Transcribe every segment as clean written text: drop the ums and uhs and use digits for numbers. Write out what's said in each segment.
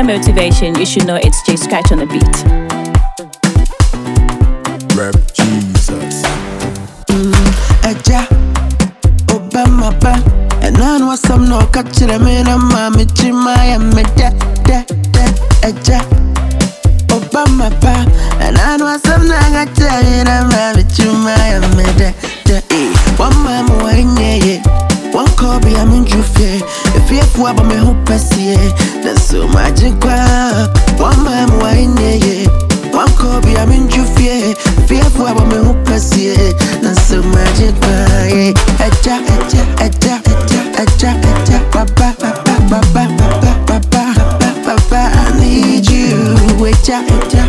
hear motivation, you should know it's J Scratch on the beat. Rap Jesus. Aja, Obama ba, and I know some no catch them in a mammy chimaya me da. Aja, Obama ba, and I know some naga in a mammy chimaya me da. One mama wine ye, one copy I'm in Jufe. If you have me hope I see it, that's so magic. One mama wine ye. One copy I'm in Jufe. Fearful about me who pass it. Not so magic, boy. Aja, Papa, I need you. Aja,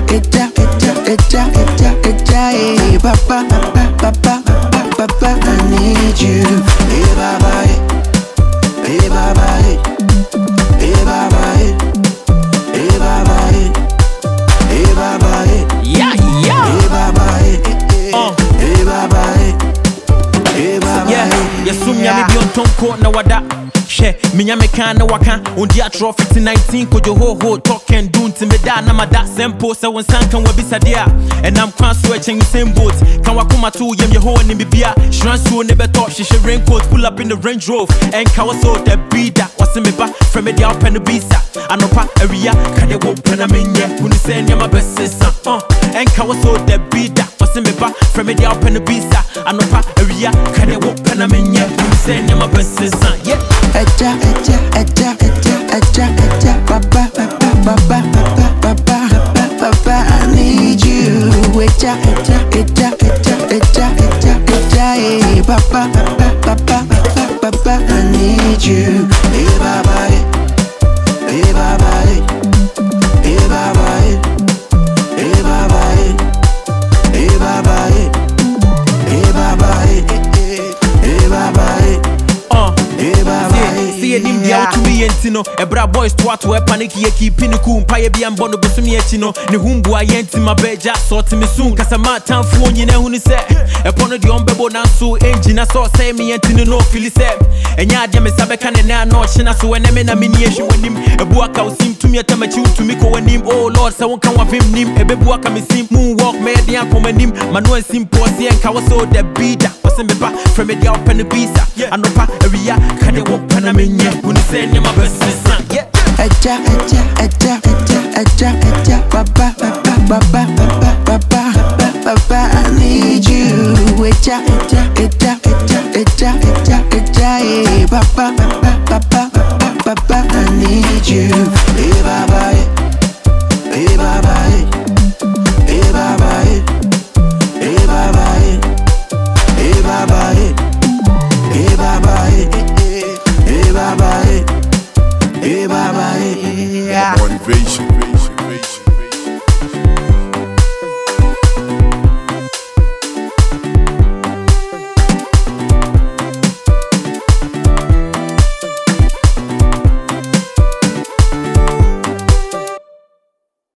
Papa, I need you. Hey, Baba, hey, Baba, hey, Baba, hey, Baba, hey, Baba, yeah. hey, Baba, hey, Baba, hey, Baba, Yeah, yasum ya me bi ontonko na wada. She minya me kan na waka. Undi atro 19 kojo ho talk and do nti me da na mada sempo se won san kan wa bisadea. And I'm kwan so chen same boat. Kan wa koma to yem ye ho ni bibia. Shran so ne beto she raincoat pull up in the Range Rover. And kawa so the bida wase me ba from me dia open the bisa. Anopa area ka de wo pena menye. Uni se nyama besesa. And kawa so the bida wase me ba from me dia open the bisa. Anopa area ka de wo pena menye. Uni se nyama besesa. Yeah. Aja, Papa, I need you. Aja, Papa, I need you. Hey, Baba, hey, Baba, hey, Baba, hey, Baba, hey, Baba, hey, Baba, hey, Baba, hey, Baba. See him dia to me entino. Ebra boys to what we panic ye keeping cool. Paya bi ambono busumi etino. Ne humbu ayenti my beja sort me soon. Cause I'm out time for you know who say. Upon the umbebo na so engine I saw say me entino no feel say. And ya dia me sabe kan na no china so when me na miniation when him. Ebuaka will seem to me atamachi to me ko when him. Oh Lord, so one can wa him nim. Ebebuaka me sim moonwalk me dia come nim. Manu and sim pose and kawa so the bida. Wase me ba from me dia open the visa. Anopa area can they walk pana menye. When you say my best son, yeah. Aja, Papa, I need you. Aja, Papa, I need you. Hey, Baba.